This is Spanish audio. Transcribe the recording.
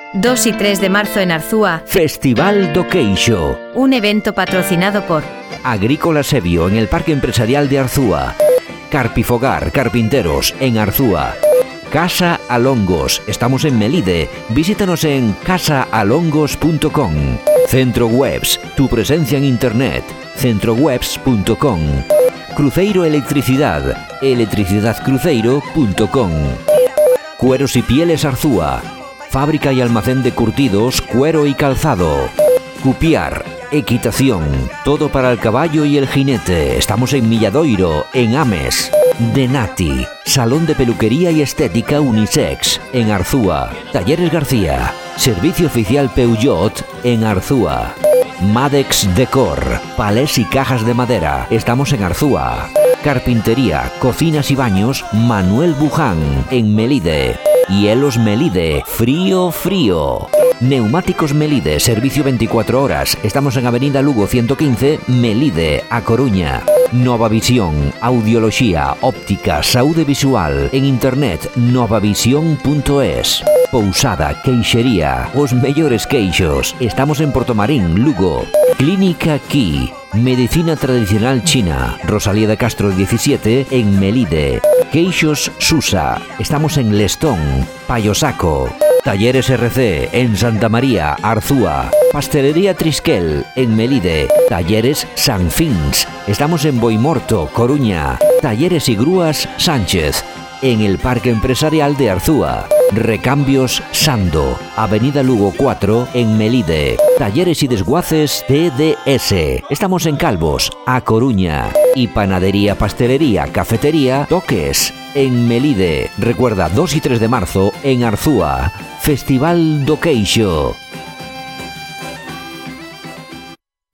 2 y 3 de marzo en Arzúa, Festival do Queixo. un evento patrocinado por Agrícola Sebio en el Parque Empresarial de Arzúa. Carpifogar, carpinteros en Arzúa. Casa Alongos, estamos en Melide. Visítanos en casaalongos.com. Centro Webs, tu presencia en internet. centrowebs.com. Cruzeiro Electricidad, electricidadcruzeiro.com. Cueros y Pieles Arzúa, fábrica y almacén de curtidos, cuero y calzado. Cupiar, equitación, todo para el caballo y el jinete. Estamos en Milladoiro, en Ames. Denati, salón de peluquería y estética unisex, en Arzúa. Talleres García, servicio oficial Peugeot, en Arzúa. Madex Decor, palés y cajas de madera. Estamos en Arzúa. Carpintería, cocinas y baños, Manuel Buján, en Melide. Hielos Melide, frío, frío. Neumáticos Melide, servicio 24 horas. Estamos en Avenida Lugo 115, Melide, A Coruña. Nova Visión, audiología, óptica, saúde visual. En internet, novavisión.es. Pousada, queixería, os mellores queixos. Estamos en Portomarín, Lugo. Clínica Ki, medicina tradicional china. Rosalía de Castro 17, en Melide. Queixos Susa, estamos en Lestón, Payosaco. Talleres RC, en Santa María, Arzúa. Pastelería Trisquel, en Melide. Talleres San Fins, estamos en Boimorto, Coruña. Talleres y Grúas Sánchez, en el Parque Empresarial de Arzúa. Recambios Sando, Avenida Lugo 4, en Melide. Talleres y desguaces TDS, estamos en Calvos, A Coruña. Y panadería, pastelería, cafetería Toques, en Melide. Recuerda, 2 y 3 de marzo en Arzúa, Festival do Queixo.